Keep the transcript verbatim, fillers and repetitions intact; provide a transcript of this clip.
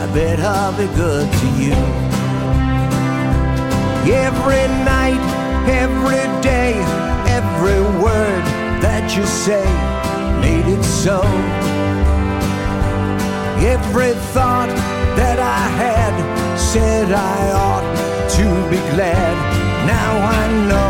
I bet I'll be good to you. Every night, every day, every word that you say made it so. Every thought that I had said I ought to be glad. Now I know